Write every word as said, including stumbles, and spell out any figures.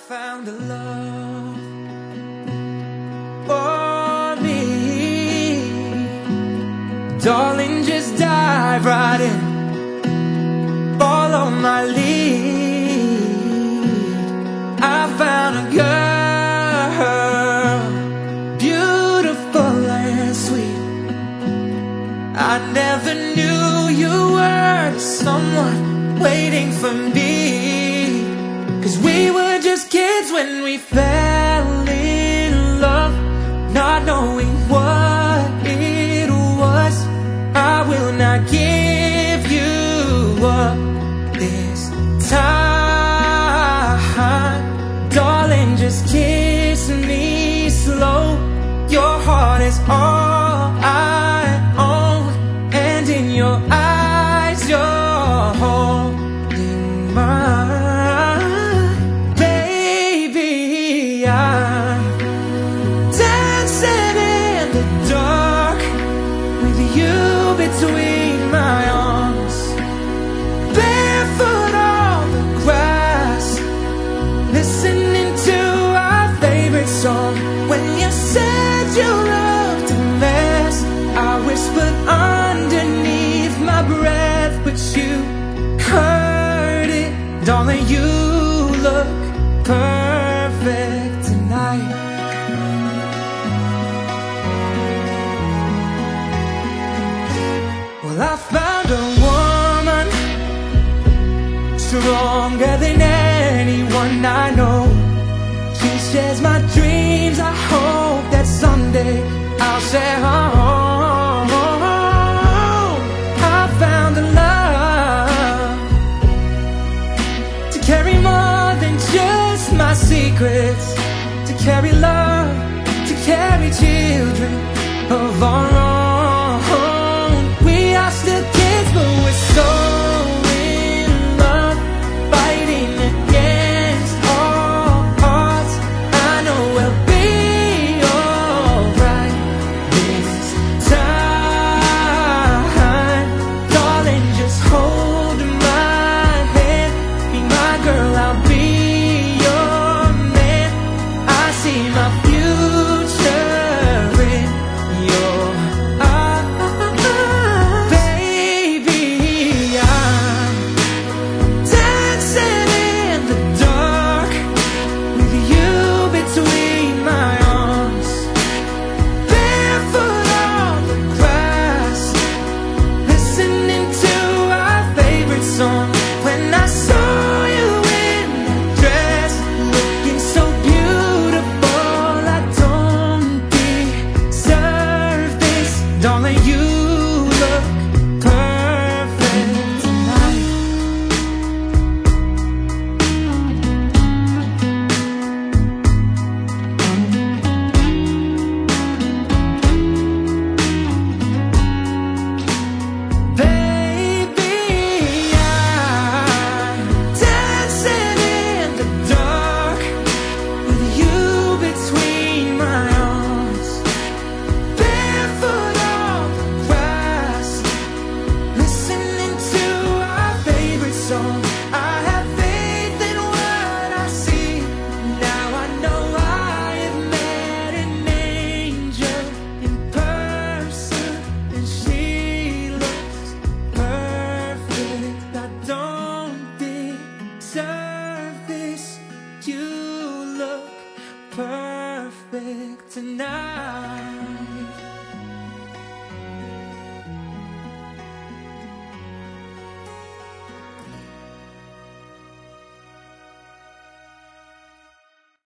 found a love for me. Darling, just dive right in, follow my lead. I found a girl, beautiful and sweet. I never knew you were someone waiting for me, 'cause we were just kids when we fell in love, not knowing what it was. I will not give you up this time. Darling, just kiss me slow. Your heart is all I own, and in your eyes you're holding mine. Baby, I'm dancing in the dark with you between my arms, barefoot on the grass, listening to our favorite song. When you said you loved a mess, I whispered underneath my breath, but you heard it. Darling, you look perfect tonight. Well, I found a woman stronger than anyone I know. She shares my dreams. I hope that someday I'll share her home. I found a love to carry more than just my secrets, to carry love, to carry children of our own. We are still kids, but we're so in love, fighting against all odds. I know we'll be alright this time. Darling, just hold my hand, be my girl, I'll be your man. I see my future in your eyes. Baby, I'm dancing in the dark with you between my arms, barefoot on the grass, listening to our favorite song. When I saw you in that dress, looking so beautiful, I don't deserve this. Darling, you look perfect tonight. Baby, I'm dancing in the dark with you between my arms, barefoot on the grass, listening to our favorite song. I have faith in what I see. Now I know I have met an angel in person, and she looks perfect. I don't deserve this. You look perfect tonight.